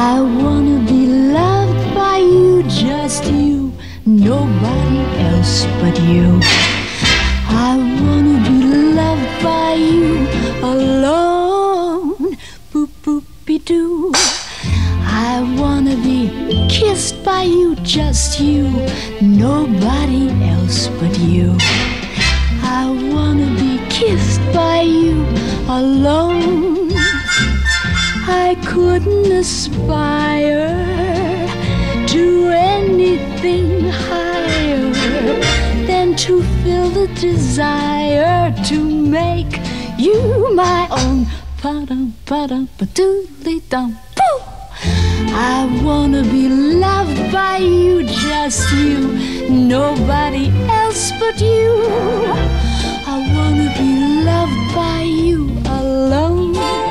I wanna be loved by you, just you, nobody else but you. I wanna be loved by you alone, boop boopy doo. I wanna be kissed by you, just you, nobody else but you. I wanna be kissed by you alone. I couldn't aspire to anything higher than to feel the desire to make you my own. Pa-dum, pa-dum, pa-doodly-dum, poo! I wanna be loved by you, just you, nobody else but you. I wanna be loved by you alone.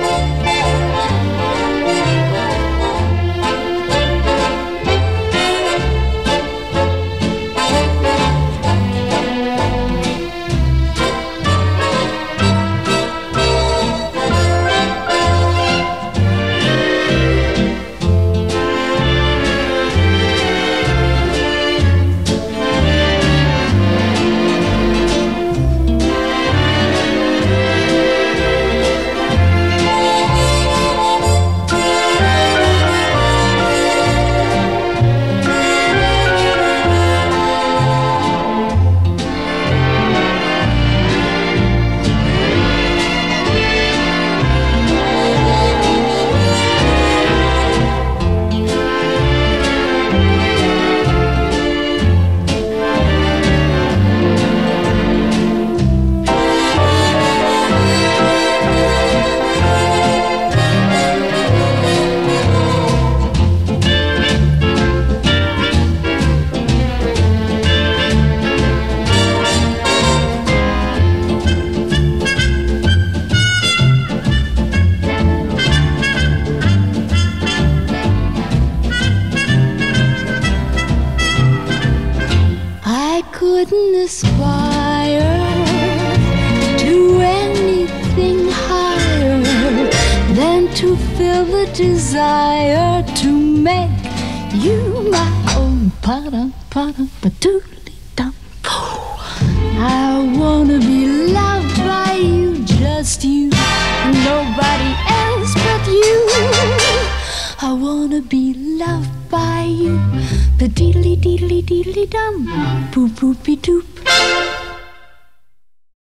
Couldn't aspire to anything higher than to feel the desire to make you my own. Pa-dum, pa-dum, pa-doodly-dum, poo. I wanna be loved by you, just you, nobody else but you. I wanna be loved by you, the deedly deedly deedly dum, boop boopy doop.